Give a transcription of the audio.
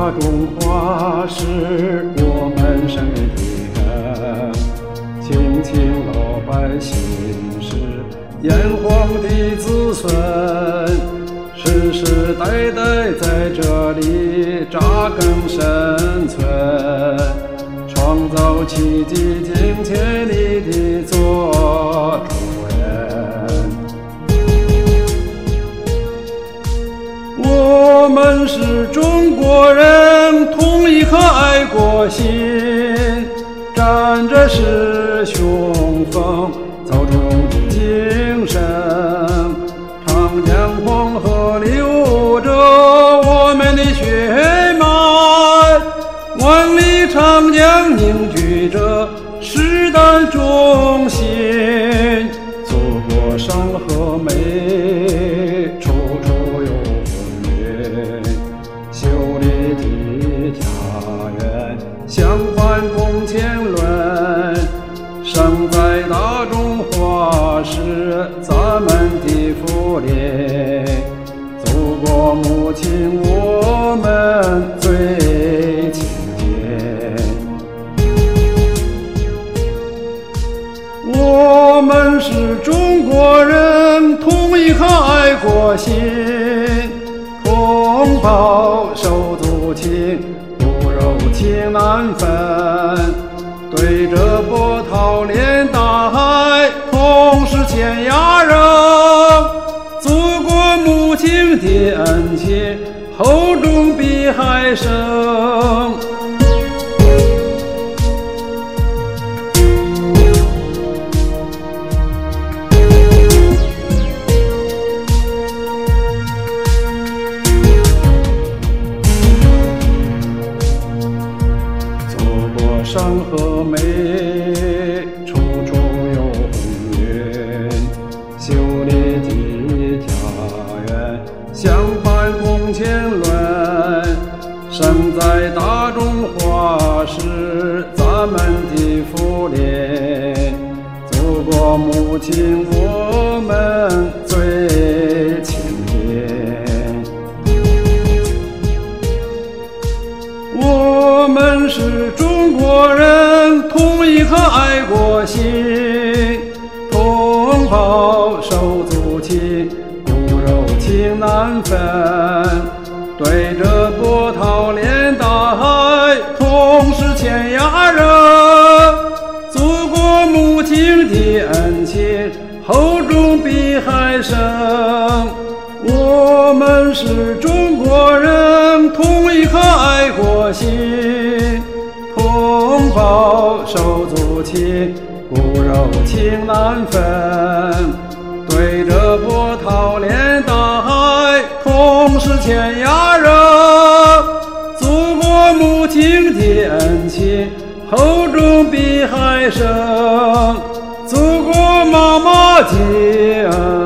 大中华是我们身体，亲亲老百姓是炎黄的子孙，世世代代在这里扎根生存，创造奇迹，尽全力地做主人。我们是中国人，同一颗爱国心，站着是雄风，造中的精神。长江黄河流着我们的血脉，万里长江凝聚着时代中心。祖国山河美，处处有风云，秀丽的家园相伴共千轮。生在大中华是咱们的福利，祖国母亲我们最亲近。我们是中国人，同一颗爱国心，同胞手足情，骨肉情难分。对着波涛连大海，同是天涯人。祖国母亲的恩情，厚重比海深。山河美，处处有风云，秀丽的家园相伴共千轮。生在大中华是咱们的福利，祖国母亲我们最亲近。我们是中国人，同一颗爱国心，同胞手足情，骨肉情难分。对着波涛连大海，同是天涯人。祖国母亲的恩情，厚重比海深。我们是中国人，同一颗爱国心，同胞手足情，骨肉情难分。对着波涛连大海，同是天涯人。祖国母亲的恩情，厚重比海深。祖国妈妈的恩